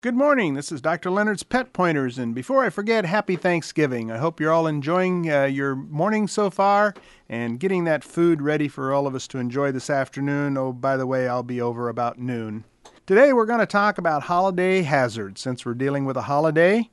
Good morning. This is Dr. Leonard's Pet Pointers, and before I forget, happy Thanksgiving. I hope you're all enjoying your morning so far and getting that food ready for all of us to enjoy this afternoon. Oh, by the way, I'll be over about noon. Today we're going to talk about holiday hazards. Since we're dealing with a holiday,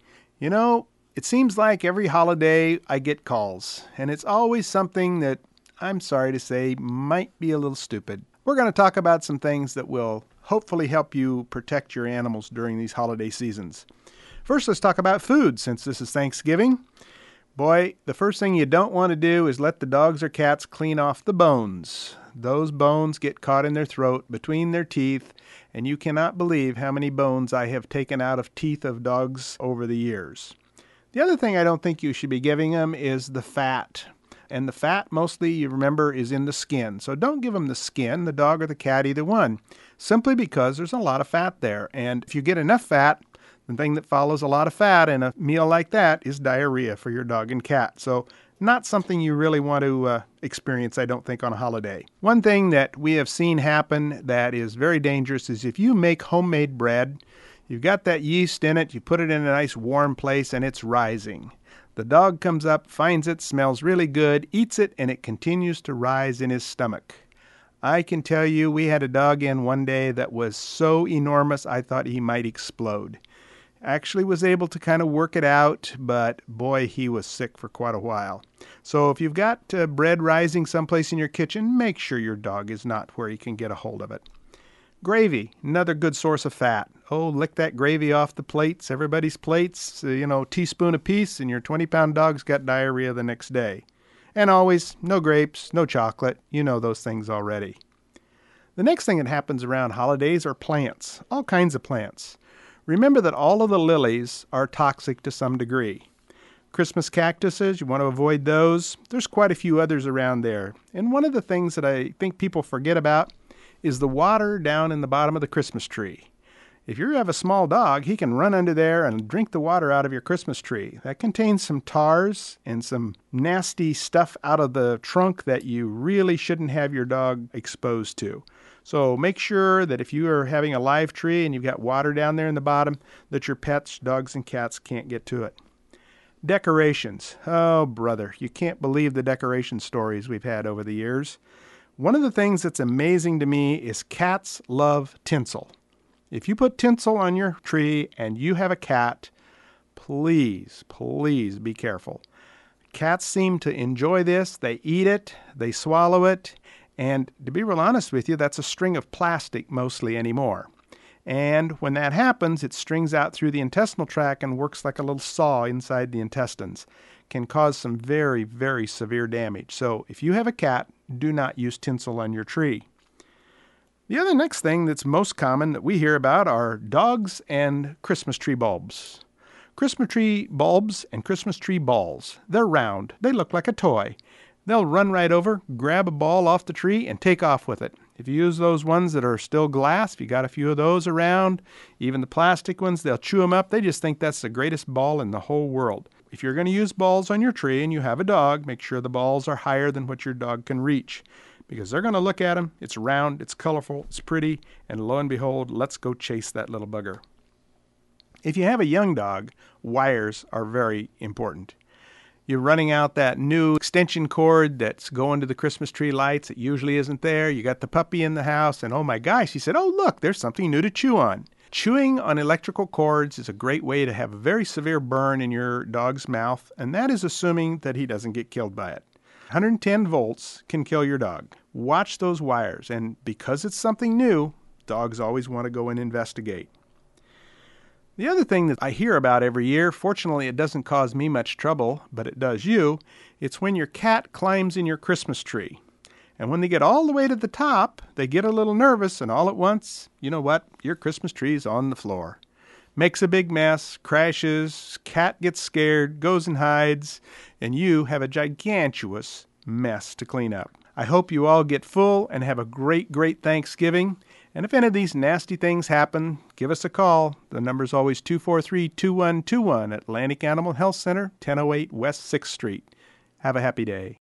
it seems like every holiday I get calls, and it's always something that I'm sorry to say might be a little stupid. We're going to talk about some things that will hopefully help you protect your animals during these holiday seasons. First, let's talk about food, since this is Thanksgiving. Boy, the first thing you don't want to do is let the dogs or cats clean off the bones. Those bones get caught in their throat, between their teeth, and you cannot believe how many bones I have taken out of teeth of dogs over the years. The other thing I don't think you should be giving them is the fat. And the fat, mostly, you remember, is in the skin. So don't give them the skin, the dog or the cat, either one, simply because there's a lot of fat there. And if you get enough fat, the thing that follows a lot of fat in a meal like that is diarrhea for your dog and cat. So not something you really want to experience, I don't think, on a holiday. One thing that we have seen happen that is very dangerous is if you make homemade bread, you've got that yeast in it, you put it in a nice warm place, and it's rising. The dog comes up, finds it, smells really good, eats it, and it continues to rise in his stomach. I can tell you, we had a dog in one day that was so enormous I thought he might explode. Actually was able to kind of work it out, but boy, he was sick for quite a while. So if you've got bread rising someplace in your kitchen, make sure your dog is not where he can get a hold of it. Gravy, another good source of fat. Oh, lick that gravy off the plates, everybody's plates, teaspoon apiece, and your 20-pound dog's got diarrhea the next day. And always, no grapes, no chocolate. You know those things already. The next thing that happens around holidays are plants, all kinds of plants. Remember that all of the lilies are toxic to some degree. Christmas cactuses, you want to avoid those. There's quite a few others around there. And one of the things that I think people forget about is the water down in the bottom of the Christmas tree. If you have a small dog, he can run under there and drink the water out of your Christmas tree. That contains some tars and some nasty stuff out of the trunk that you really shouldn't have your dog exposed to. So make sure that if you are having a live tree and you've got water down there in the bottom, that your pets, dogs and cats, can't get to it. Decorations. Oh, brother, you can't believe the decoration stories we've had over the years. One of the things that's amazing to me is cats love tinsel. If you put tinsel on your tree and you have a cat, please, please be careful. Cats seem to enjoy this. They eat it, they swallow it, and to be real honest with you, that's a string of plastic mostly anymore. And when that happens, it strings out through the intestinal tract and works like a little saw inside the intestines. Can cause some very, very severe damage. So if you have a cat, do not use tinsel on your tree. The other next thing that's most common that we hear about are dogs and Christmas tree bulbs. Christmas tree bulbs and Christmas tree balls. They're round. They look like a toy. They'll run right over, grab a ball off the tree, and take off with it. If you use those ones that are still glass, if you got a few of those around, even the plastic ones, they'll chew them up. They just think that's the greatest ball in the whole world. If you're going to use balls on your tree and you have a dog, make sure the balls are higher than what your dog can reach. Because they're going to look at them, it's round, it's colorful, it's pretty, and lo and behold, let's go chase that little bugger. If you have a young dog, wires are very important. You're running out that new extension cord that's going to the Christmas tree lights. It usually isn't there. You got the puppy in the house, and oh my gosh, he said, oh look, there's something new to chew on. Chewing on electrical cords is a great way to have a very severe burn in your dog's mouth, and that is assuming that he doesn't get killed by it. 110 volts can kill your dog. Watch those wires, and because it's something new, dogs always want to go and investigate. The other thing that I hear about every year, fortunately it doesn't cause me much trouble, but it does you, it's when your cat climbs in your Christmas tree. And when they get all the way to the top, they get a little nervous, and all at once, you know what? Your Christmas tree's on the floor. Makes a big mess, crashes, cat gets scared, goes and hides, and you have a gigantuous mess to clean up. I hope you all get full and have a great, great Thanksgiving. And if any of these nasty things happen, give us a call. The number's always 243-2121 at Atlantic Animal Health Center, 1008 West 6th Street. Have a happy day.